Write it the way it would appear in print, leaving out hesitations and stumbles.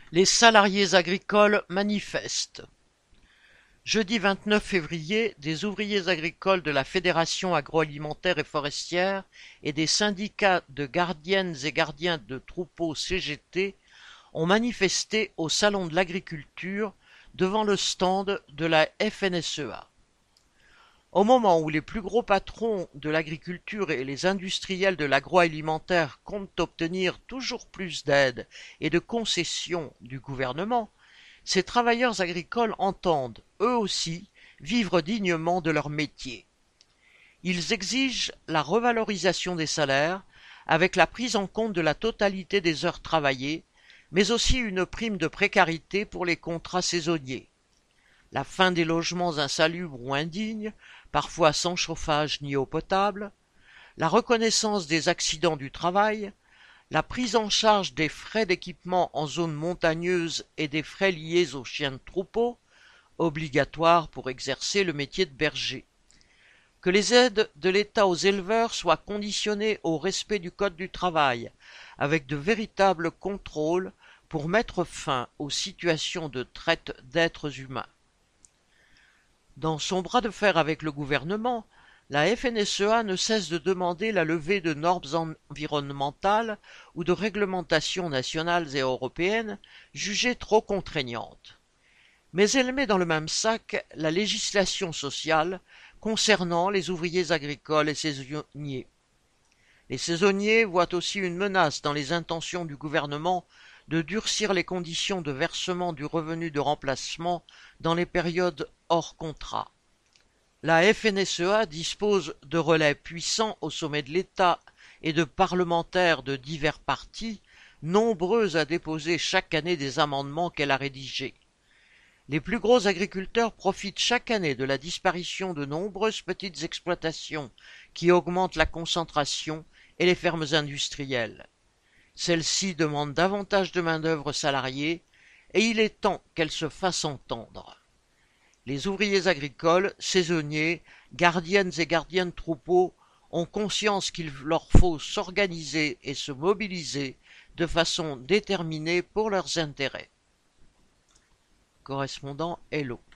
Les salariés agricoles manifestent. Jeudi 29 février, des ouvriers agricoles de la Fédération agroalimentaire et forestière et des syndicats de gardiennes et gardiens de troupeaux CGT ont manifesté au Salon de l'Agriculture devant le stand de la FNSEA. Au moment où les plus gros patrons de l'agriculture et les industriels de l'agroalimentaire comptent obtenir toujours plus d'aides et de concessions du gouvernement, ces travailleurs agricoles entendent, eux aussi, vivre dignement de leur métier. Ils exigent la revalorisation des salaires, avec la prise en compte de la totalité des heures travaillées, mais aussi une prime de précarité pour les contrats saisonniers. La fin des logements insalubres ou indignes, parfois sans chauffage ni eau potable, la reconnaissance des accidents du travail, la prise en charge des frais d'équipement en zone montagneuse et des frais liés aux chiens de troupeau, obligatoires pour exercer le métier de berger. Que les aides de l'État aux éleveurs soient conditionnées au respect du Code du travail, avec de véritables contrôles pour mettre fin aux situations de traite d'êtres humains. Dans son bras de fer avec le gouvernement, la FNSEA ne cesse de demander la levée de normes environnementales ou de réglementations nationales et européennes jugées trop contraignantes. Mais elle met dans le même sac la législation sociale concernant les ouvriers agricoles et saisonniers. Les saisonniers voient aussi une menace dans les intentions du gouvernement de durcir les conditions de versement du revenu de remplacement dans les périodes hors contrat. La FNSEA dispose de relais puissants au sommet de l'État et de parlementaires de divers partis, nombreux à déposer chaque année des amendements qu'elle a rédigés. Les plus gros agriculteurs profitent chaque année de la disparition de nombreuses petites exploitations qui augmentent la concentration et les fermes industrielles. Celles-ci demandent davantage de main-d'œuvre salariée et il est temps qu'elles se fassent entendre. Les ouvriers agricoles, saisonniers, gardiennes et gardiens de troupeaux ont conscience qu'il leur faut s'organiser et se mobiliser de façon déterminée pour leurs intérêts. Correspondant Hello.